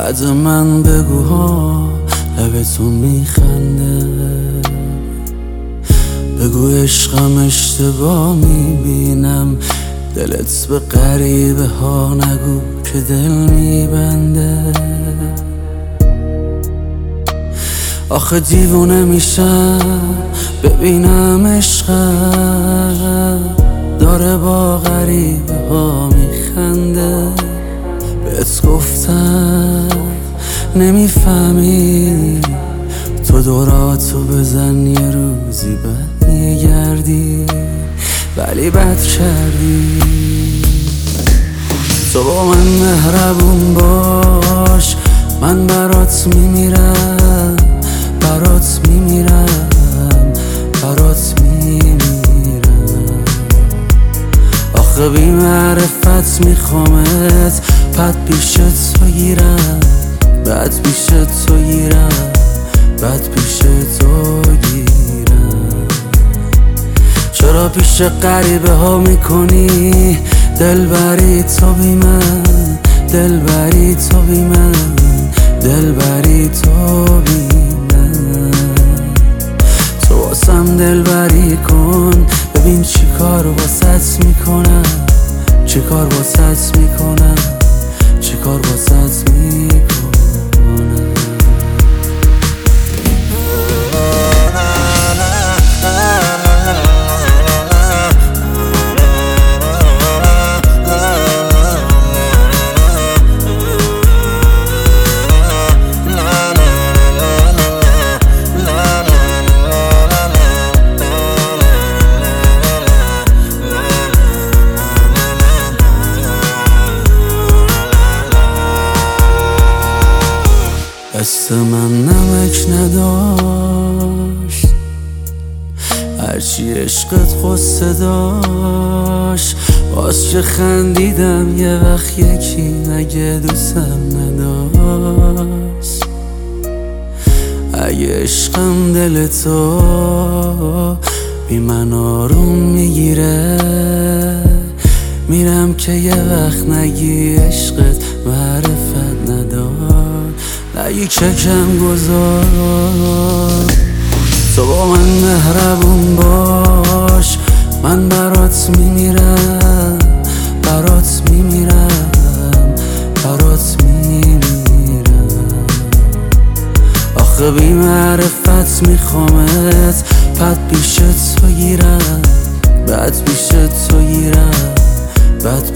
بعد من بگو ها لبتون میخنده، بگو عشقم اشتباه میبینم، دلت به غریبه ها نگو که دل میبنده. آخه دیوونه میشم ببینم عشقم داره با غریبه ها میخنده. بهت گفتم نمیفهمی، تو دوراتو بزن یه روزی بد میگردی، ولی بد کردی. تو با من مهربون باش، من برات میمیرم، برات میمیرم، برات میمیرم. آخه بی معرفت میخوامت، بعد پیش تو گیرم، بعد پیش تو گیرم، بعد پیش تو گیرم. چرا پیش غریبه ها میکنی دلبری تو بی من، دلبری تو بی من، دلبری تو بی من. تو واسم دلبری کن، ببین چی کار واسط میکنم، چی کار واسط میکنم، چی کار واسط میکنم. دست من نمک نداشت، هرچی عشقت غصه داشت، باز چه خندیدم یه وقت یکی مگه دوستم نداشت. اگه عشقم دل تو بی من آروم میگیره، میرم که یه وقت نگی عشقت معرفت نداشت، نگی که کم گذار. تو با من مهربون باش، من برات میمیرم، برات میمیرم، برات میمیرم. آخه بی معرفت میخوامت، بعد پیش تو گیرم، بعد پیش تو گیرم، بعد